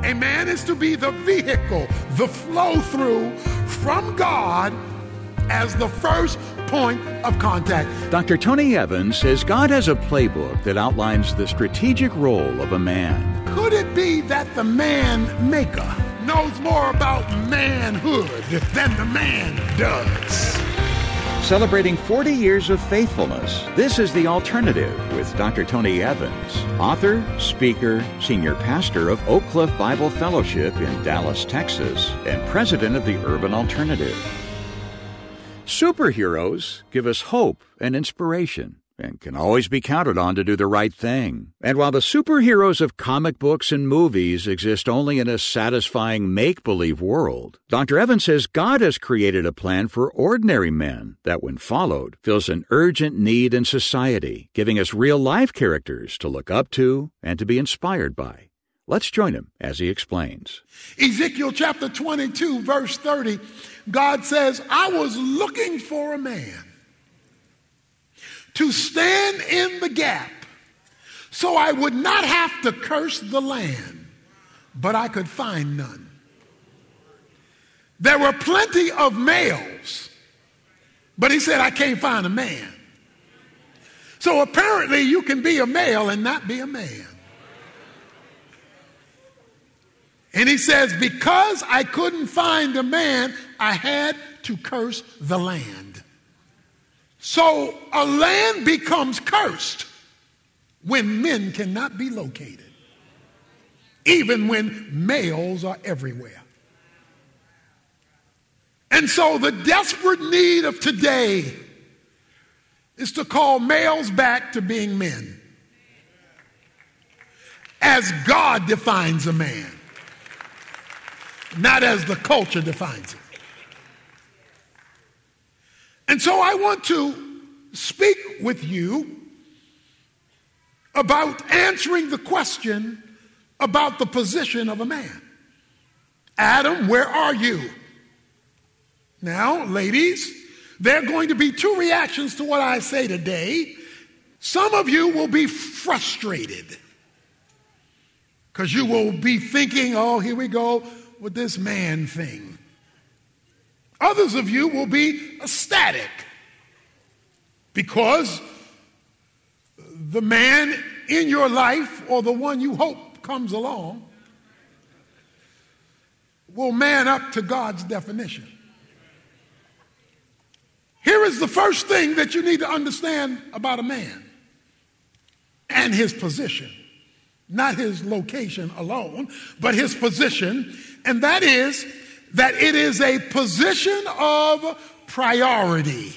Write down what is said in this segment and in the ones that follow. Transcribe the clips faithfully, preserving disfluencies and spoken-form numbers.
A man is to be the vehicle, the flow through from God as the first point of contact. Doctor Tony Evans says God has a playbook that outlines the strategic role of a man. Could it be that the man maker knows more about manhood than the man does? Celebrating forty years of faithfulness, this is The Alternative with Doctor Tony Evans, author, speaker, senior pastor of Oak Cliff Bible Fellowship in Dallas, Texas, and president of the Urban Alternative. Superheroes give us hope and inspiration and can always be counted on to do the right thing. And while the superheroes of comic books and movies exist only in a satisfying make-believe world, Doctor Evans says God has created a plan for ordinary men that, when followed, fills an urgent need in society, giving us real-life characters to look up to and to be inspired by. Let's join him as he explains. Ezekiel chapter twenty-two, verse thirty, God says, I was looking for a man to stand in the gap so I would not have to curse the land, but I could find none. There were plenty of males, but he said, I can't find a man. So apparently you can be a male and not be a man. And he says, because I couldn't find a man, I had to curse the land. So a land becomes cursed when men cannot be located, even when males are everywhere. And so the desperate need of today is to call males back to being men, as God defines a man, not as the culture defines it. And so I want to speak with you about answering the question about the position of a man. Adam, where are you? Now, ladies, there are going to be two reactions to what I say today. Some of you will be frustrated because you will be thinking, oh, here we go with this man thing. Others of you will be ecstatic because the man in your life, or the one you hope comes along, will man up to God's definition. Here is the first thing that you need to understand about a man and his position. Not his location alone, but his position, and that is that it is a position of priority.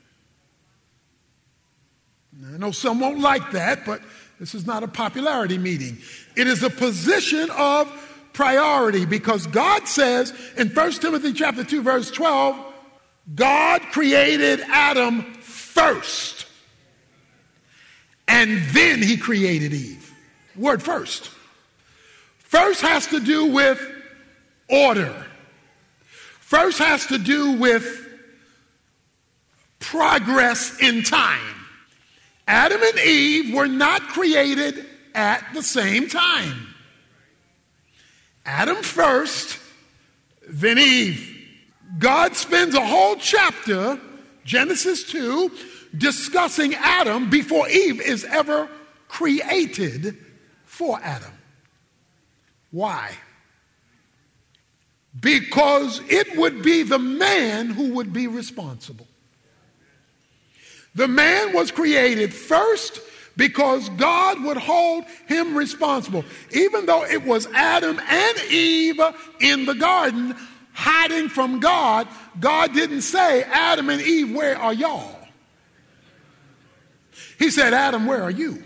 Now, I know some won't like that, but this is not a popularity meeting. It is a position of priority because God says in First Timothy chapter two, verse twelve, God created Adam first, and then he created Eve. Word first. First has to do with order. First has to do with progress in time. Adam and Eve were not created at the same time. Adam first, then Eve. God spends a whole chapter, Genesis two, discussing Adam before Eve is ever created for Adam. Why? Because it would be the man who would be responsible. The man was created first because God would hold him responsible. Even though it was Adam and Eve in the garden hiding from God, God didn't say, Adam and Eve, where are y'all? He said, Adam, where are you?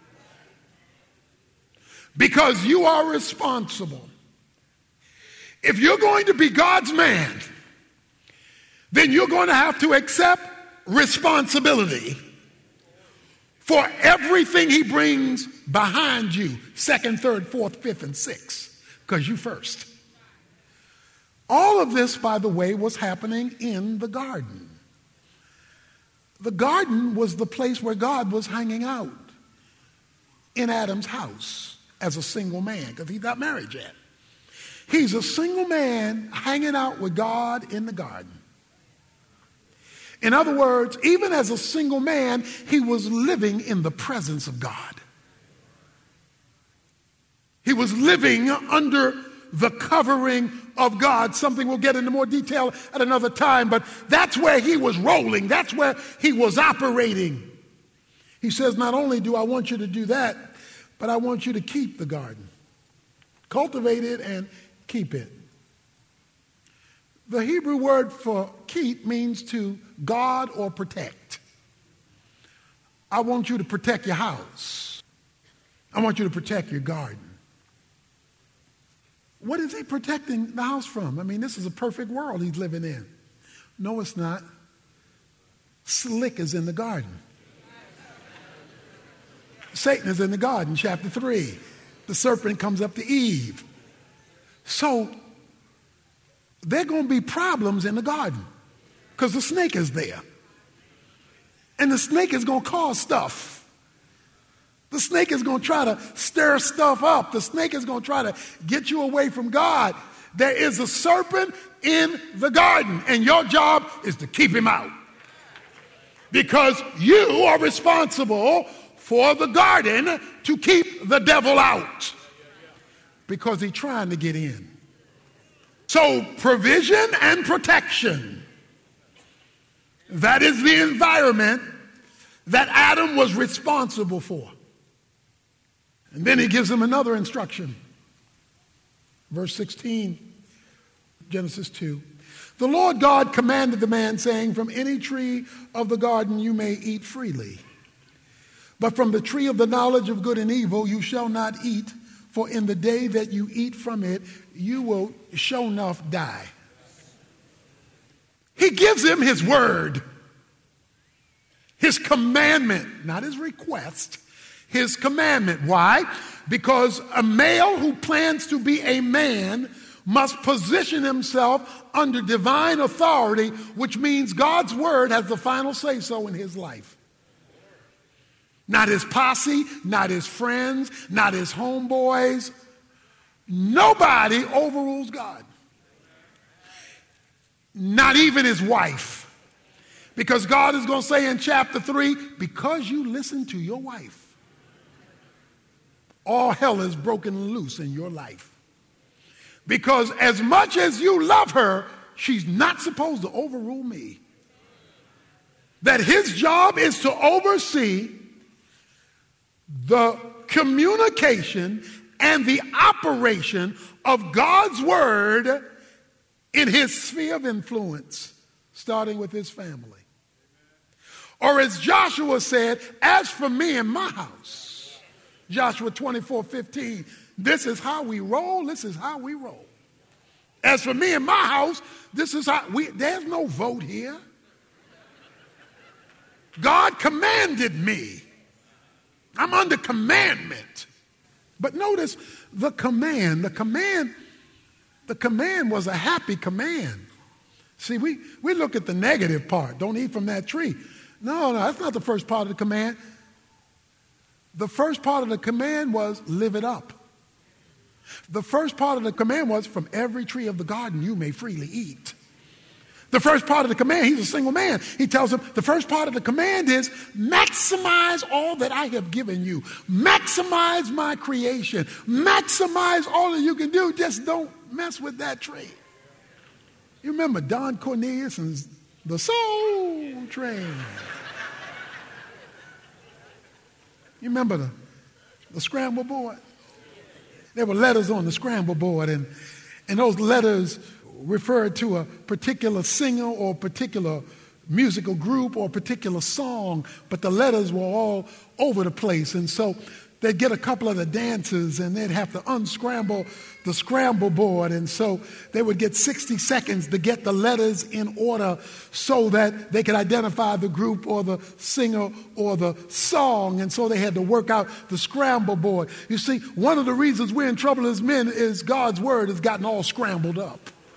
Because you are responsible. If you're going to be God's man, then you're going to have to accept responsibility for everything he brings behind you, second, third, fourth, fifth, and sixth, because you first. All of this, by the way, was happening in the garden. The garden was the place where God was hanging out in Adam's house as a single man, because he's not married yet. He's a single man hanging out with God in the garden. In other words, even as a single man, he was living in the presence of God. He was living under the covering of God, something we'll get into more detail at another time, but that's where he was rolling. That's where he was operating. He says, not only do I want you to do that, but I want you to keep the garden. Cultivate it and keep it. The Hebrew word for keep means to guard or protect. I want you to protect your house. I want you to protect your garden. What is he protecting the house from? I mean, this is a perfect world he's living in. No, it's not. Slick is in the garden. Satan is in the garden, chapter three. The serpent comes up to Eve. So, there are going to be problems in the garden because the snake is there. And the snake is going to cause stuff. The snake is going to try to stir stuff up. The snake is going to try to get you away from God. There is a serpent in the garden, and your job is to keep him out. Because you are responsible for the garden to keep the devil out. Because he's trying to get in. So provision and protection. That is the environment that Adam was responsible for. And then he gives him another instruction. Verse sixteen, Genesis two. The Lord God commanded the man, saying, from any tree of the garden you may eat freely. But from the tree of the knowledge of good and evil you shall not eat, for in the day that you eat from it, you will sure enough die. He gives him his word, his commandment, not his request, his commandment. Why? Because a male who plans to be a man must position himself under divine authority, which means God's word has the final say-so in his life. Not his posse, not his friends, not his homeboys. Nobody overrules God. Not even his wife. Because God is going to say in chapter three, because you listen to your wife, all hell is broken loose in your life. Because as much as you love her, she's not supposed to overrule me. That his job is to oversee the communication and the operation of God's word in his sphere of influence, starting with his family. Or as Joshua said, as for me and my house, Joshua twenty-four fifteen, this is how we roll, this is how we roll. As for me and my house, this is how we, there's no vote here. God commanded me. I'm under commandment. But notice the command, the command, the command was a happy command. See, we, we look at the negative part. Don't eat from that tree. No, no, that's not the first part of the command. The first part of the command was live it up. The first part of the command was from every tree of the garden you may freely eat. The first part of the command, he's a single man. He tells him the first part of the command is maximize all that I have given you. Maximize my creation. Maximize all that you can do. Just don't mess with that tree. You remember Don Cornelius and the Soul Train. You remember the, the scramble board? There were letters on the scramble board, and, and those letters referred to a particular singer or a particular musical group or a particular song, but the letters were all over the place. And so they'd get a couple of the dancers and they'd have to unscramble the scramble board. And so they would get sixty seconds to get the letters in order so that they could identify the group or the singer or the song. And so they had to work out the scramble board. You see, one of the reasons we're in trouble as men is God's word has gotten all scrambled up.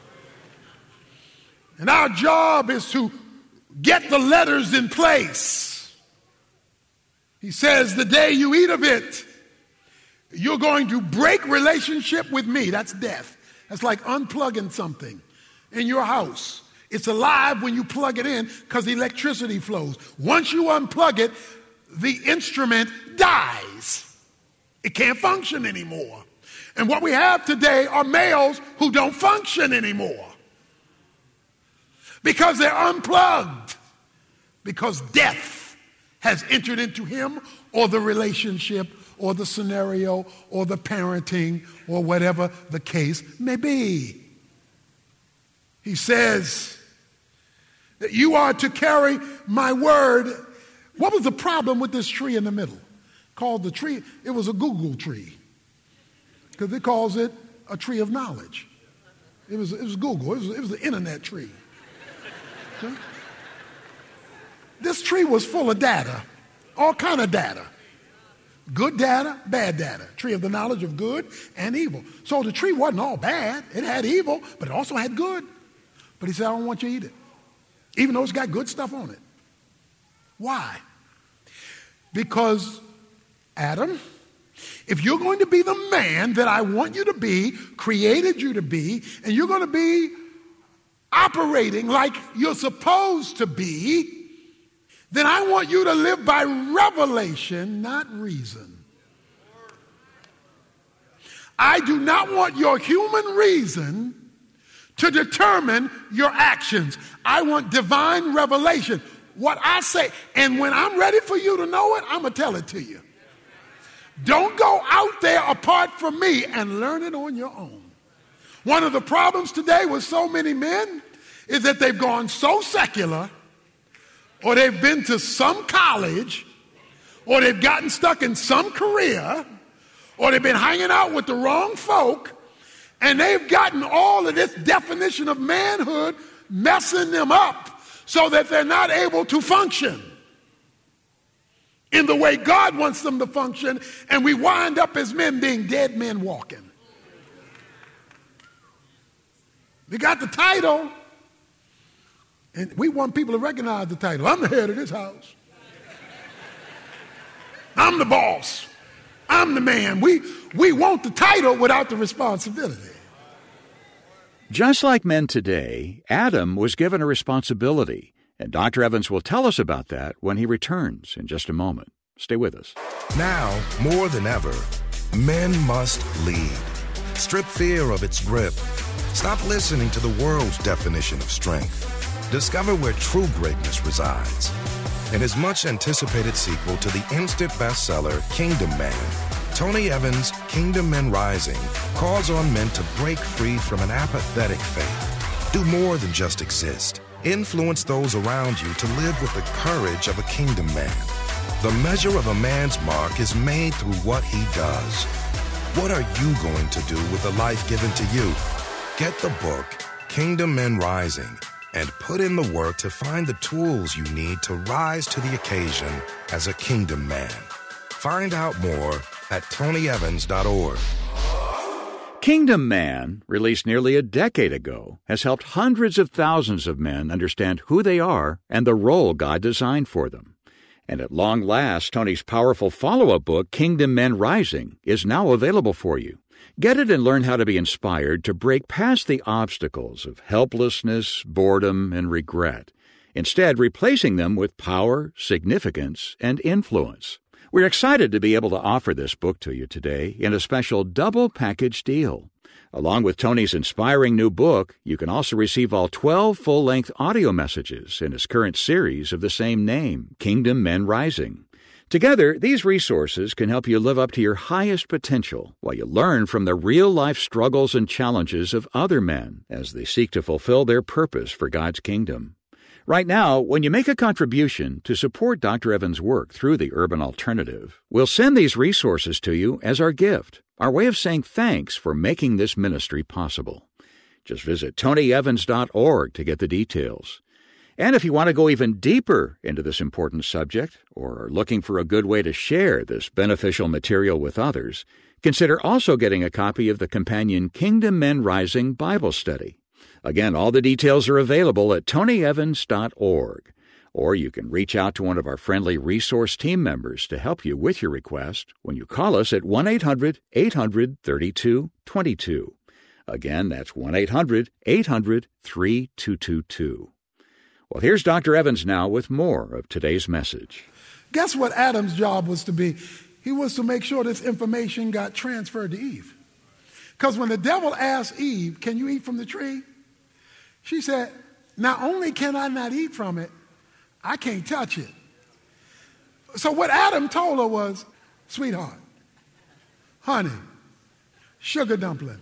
And our job is to get the letters in place. He says, the day you eat of it, you're going to break relationship with me. That's death. That's like unplugging something in your house. It's alive when you plug it in because electricity flows. Once you unplug it, the instrument dies. It can't function anymore. And what we have today are males who don't function anymore because they're unplugged, because death has entered into him or the relationship or the scenario or the parenting or whatever the case may be. He says that you are to carry my word. What was the problem with this tree in the middle? Called the tree, it was a Google tree. Because it calls it a tree of knowledge. It was, it was Google. It was, it was the internet tree. Okay? This tree was full of data, all kind of data. Good data, bad data. Tree of the knowledge of good and evil. So the tree wasn't all bad. It had evil, but it also had good. But he said, I don't want you to eat it, even though it's got good stuff on it. Why? Because, Adam, if you're going to be the man that I want you to be, created you to be, and you're going to be operating like you're supposed to be, then I want you to live by revelation, not reason. I do not want your human reason to determine your actions. I want divine revelation. What I say, and when I'm ready for you to know it, I'm going to tell it to you. Don't go out there apart from me and learn it on your own. One of the problems today with so many men is that they've gone so secular, or they've been to some college, or they've gotten stuck in some career, or they've been hanging out with the wrong folk, and they've gotten all of this definition of manhood messing them up so that they're not able to function in the way God wants them to function, and we wind up as men being dead men walking. We got the title, and we want people to recognize the title. I'm the head of this house. I'm the boss. I'm the man. We, we want the title without the responsibility. Just like men today, Adam was given a responsibility. And Doctor Evans will tell us about that when he returns in just a moment. Stay with us. Now, more than ever, men must lead. Strip fear of its grip. Stop listening to the world's definition of strength. Discover where true greatness resides. In his much-anticipated sequel to the instant bestseller Kingdom Man, Tony Evans' Kingdom Men Rising calls on men to break free from an apathetic faith. Do more than just exist. Influence those around you to live with the courage of a kingdom man. The measure of a man's mark is made through what he does. What are you going to do with the life given to you? Get the book, Kingdom Men Rising, and put in the work to find the tools you need to rise to the occasion as a kingdom man. Find out more at tony evans dot org. Kingdom Man, released nearly a decade ago, has helped hundreds of thousands of men understand who they are and the role God designed for them. And at long last, Tony's powerful follow-up book, Kingdom Men Rising, is now available for you. Get it and learn how to be inspired to break past the obstacles of helplessness, boredom, and regret, instead replacing them with power, significance, and influence. We're excited to be able to offer this book to you today in a special double package deal. Along with Tony's inspiring new book, you can also receive all twelve full-length audio messages in his current series of the same name, Kingdom Men Rising. Together, these resources can help you live up to your highest potential while you learn from the real-life struggles and challenges of other men as they seek to fulfill their purpose for God's kingdom. Right now, when you make a contribution to support Doctor Evans' work through the Urban Alternative, we'll send these resources to you as our gift, our way of saying thanks for making this ministry possible. Just visit tony evans dot org to get the details. And if you want to go even deeper into this important subject, or are looking for a good way to share this beneficial material with others, consider also getting a copy of the companion Kingdom Men Rising Bible Study. Again, all the details are available at tony evans dot org, or you can reach out to one of our friendly resource team members to help you with your request when you call us at one eight hundred eight hundred thirty-two twenty-two. Again, that's one eight hundred eight hundred three two two two. Well, here's Doctor Evans now with more of today's message. Guess what Adam's job was to be? He was to make sure this information got transferred to Eve. Because when the devil asked Eve, can you eat from the tree? She said, not only can I not eat from it, I can't touch it. So what Adam told her was, sweetheart, honey, sugar dumpling,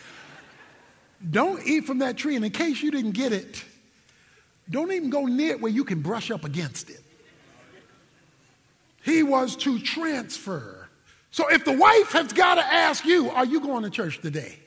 don't eat from that tree. And in case you didn't get it, don't even go near it where you can brush up against it. He was to transfer. So if the wife has got to ask you, are you going to church today?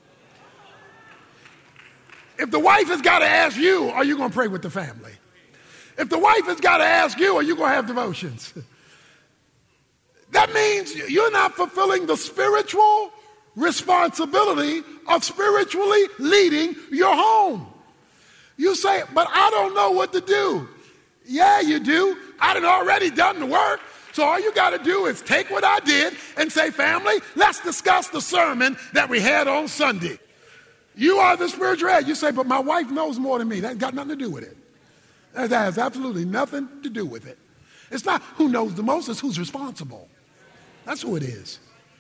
If the wife has got to ask you, are you going to pray with the family? If the wife has got to ask you, are you going to have devotions? That means you're not fulfilling the spiritual responsibility of spiritually leading your home. You say, but I don't know what to do. Yeah, you do. I done already done the work. So all you got to do is take what I did and say, family, let's discuss the sermon that we had on Sunday. You are the spiritual head. You say, but my wife knows more than me. That got nothing to do with it. That has absolutely nothing to do with it. It's not who knows the most, it's who's responsible. That's who it is.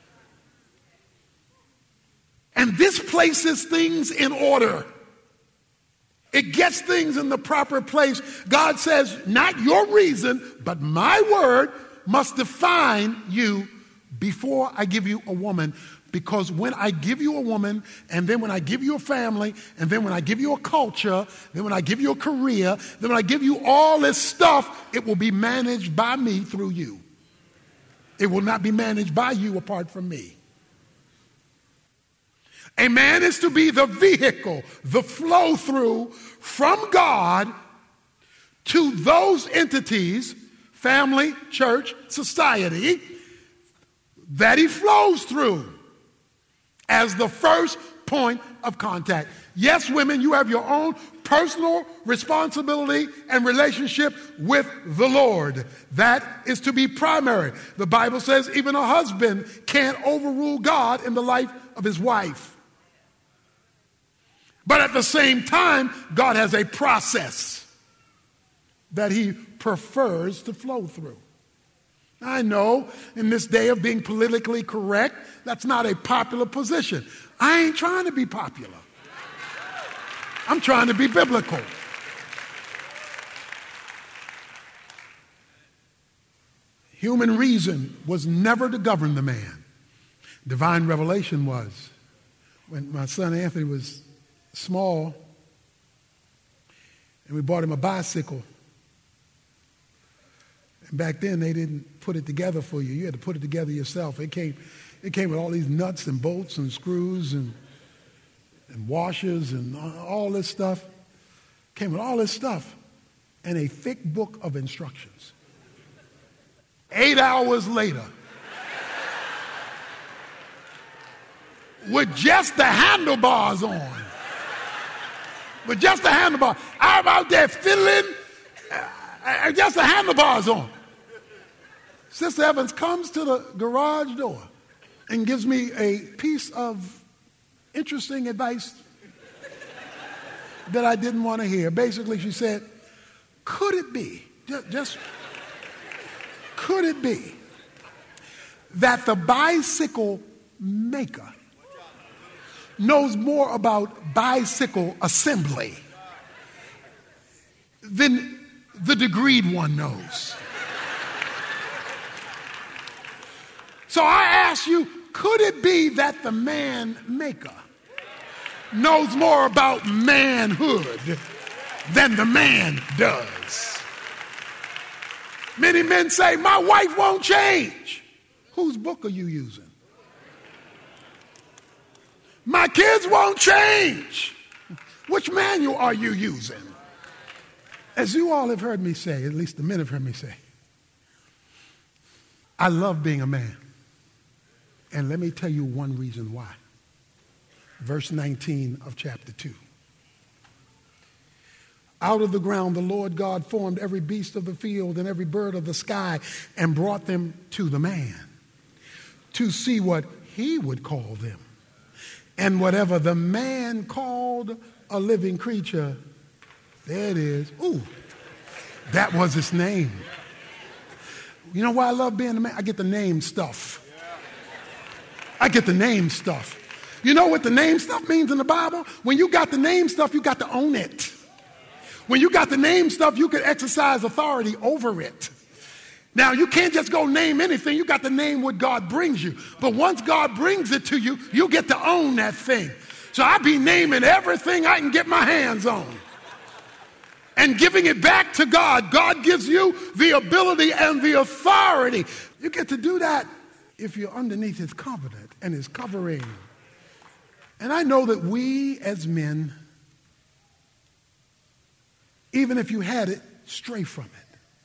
And this places things in order. It gets things in the proper place. God says, not your reason, but my word must define you before I give you a woman. Because when I give you a woman, and then when I give you a family, and then when I give you a culture, then when I give you a career, then when I give you all this stuff, it will be managed by me through you. It will not be managed by you apart from me. A man is to be the vehicle, the flow through from God to those entities, family, church, society, that he flows through as the first point of contact. Yes, women, you have your own personal responsibility and relationship with the Lord. That is to be primary. The Bible says even a husband can't overrule God in the life of his wife. But at the same time, God has a process that he prefers to flow through. I know in this day of being politically correct, that's not a popular position. I ain't trying to be popular. I'm trying to be biblical. Human reason was never to govern the man. Divine revelation was. When my son Anthony was small, and we bought him a bicycle. And back then they didn't put it together for you. You had to put it together yourself. It came, it came with all these nuts and bolts and screws and, and washers and all this stuff. It came with all this stuff and a thick book of instructions. Eight hours later, with just the handlebars on, with just the handlebars, I'm out there fiddling, uh, just the handlebars on. Sister Evans comes to the garage door and gives me a piece of interesting advice that I didn't want to hear. Basically, she said, could it be, just, just could it be that the bicycle maker knows more about bicycle assembly than the degreed one knows? So I ask you, could it be that the man maker knows more about manhood than the man does? Many men say, my wife won't change. Whose book are you using? My kids won't change. Which manual are you using? As you all have heard me say, at least the men have heard me say, I love being a man. And let me tell you one reason why. Verse nineteen of chapter two. Out of the ground the Lord God formed every beast of the field and every bird of the sky and brought them to the man to see what he would call them. And whatever the man called a living creature, there it is. Ooh, that was its name. You know why I love being a man? I get the name stuff. I get the name stuff. You know what the name stuff means in the Bible? When you got the name stuff, you got to own it. When you got the name stuff, you can exercise authority over it. Now, you can't just go name anything. You got to name what God brings you. But once God brings it to you, you get to own that thing. So I be naming everything I can get my hands on and giving it back to God. God gives you the ability and the authority. You get to do that if you're underneath his covenant and his covering. And I know that we as men, even if you had it, stray from it.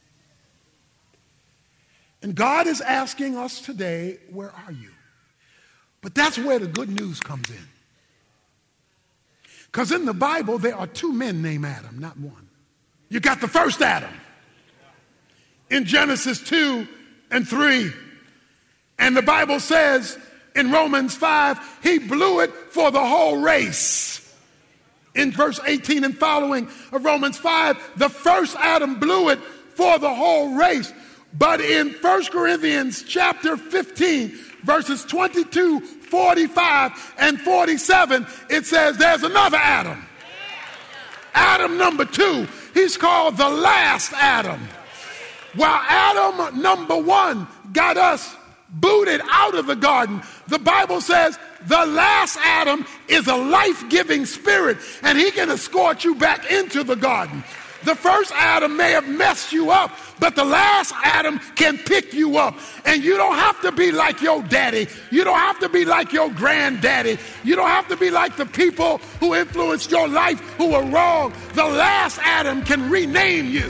And God is asking us today, where are you? But that's where the good news comes in. Because in the Bible, there are two men named Adam, not one. You got the first Adam in Genesis two and three. And the Bible says in Romans five, he blew it for the whole race. In verse eighteen and following of Romans five, the first Adam blew it for the whole race. But in First Corinthians chapter fifteen, verses twenty-two, forty-five, and forty-seven, it says there's another Adam. Adam number two. He's called the last Adam. While Adam number one got us booted out of the garden, the Bible says the last Adam is a life-giving spirit, and he can escort you back into the garden. The first Adam may have messed you up, but the last Adam can pick you up. And you don't have to be like your daddy. You don't have to be like your granddaddy. You don't have to be like the people who influenced your life who were wrong. The last Adam can rename you.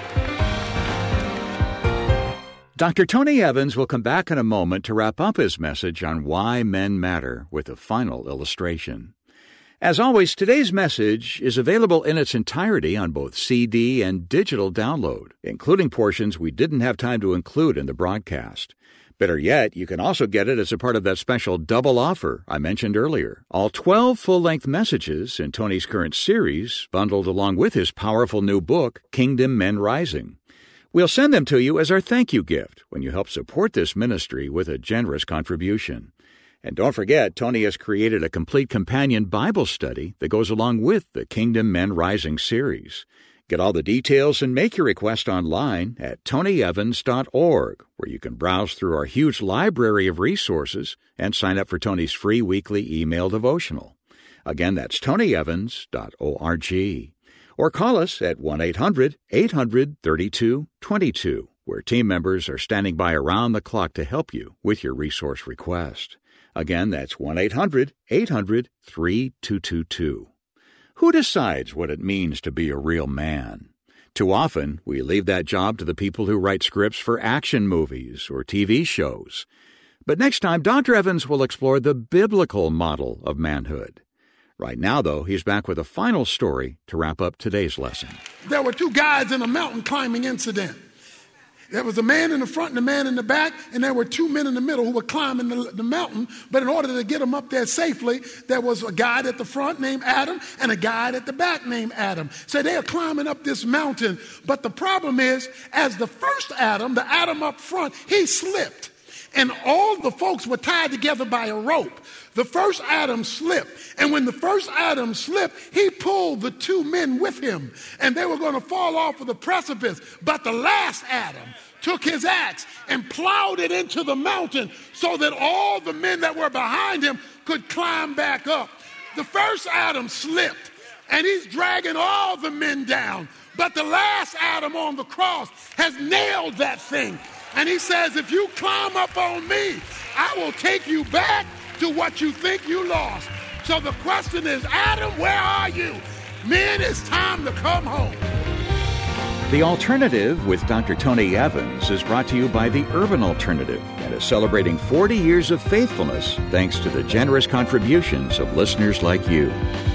Doctor Tony Evans will come back in a moment to wrap up his message on why men matter with a final illustration. As always, today's message is available in its entirety on both C D and digital download, including portions we didn't have time to include in the broadcast. Better yet, you can also get it as a part of that special double offer I mentioned earlier. All twelve full-length messages in Tony's current series, bundled along with his powerful new book, Kingdom Men Rising. We'll send them to you as our thank you gift when you help support this ministry with a generous contribution. And don't forget, Tony has created a complete companion Bible study that goes along with the Kingdom Men Rising series. Get all the details and make your request online at tony evans dot org, where you can browse through our huge library of resources and sign up for Tony's free weekly email devotional. Again, that's tony evans dot org. Or call us at one eight hundred eight hundred thirty-two twenty-two, where team members are standing by around the clock to help you with your resource request. Again, that's one eight hundred eight hundred thirty-two twenty-two. Who decides what it means to be a real man? Too often, we leave that job to the people who write scripts for action movies or T V shows. But next time, Doctor Evans will explore the biblical model of manhood. Right now, though, he's back with a final story to wrap up today's lesson. There were two guys in a mountain climbing incident. There was a man in the front and a man in the back, and there were two men in the middle who were climbing the, the mountain. But in order to get them up there safely, there was a guy at the front named Adam and a guy at the back named Adam. So they are climbing up this mountain. But the problem is, as the first Adam, the Adam up front, he slipped. And all the folks were tied together by a rope. The first Adam slipped. And when the first Adam slipped, he pulled the two men with him. And they were going to fall off of the precipice. But the last Adam took his axe and plowed it into the mountain so that all the men that were behind him could climb back up. The first Adam slipped, and he's dragging all the men down. But the last Adam on the cross has nailed that thing. And he says, if you climb up on me, I will take you back to what you think you lost. So the question is, Adam, where are you? Men, it's time to come home. The Alternative with Doctor Tony Evans is brought to you by the Urban Alternative and is celebrating forty years of faithfulness thanks to the generous contributions of listeners like you.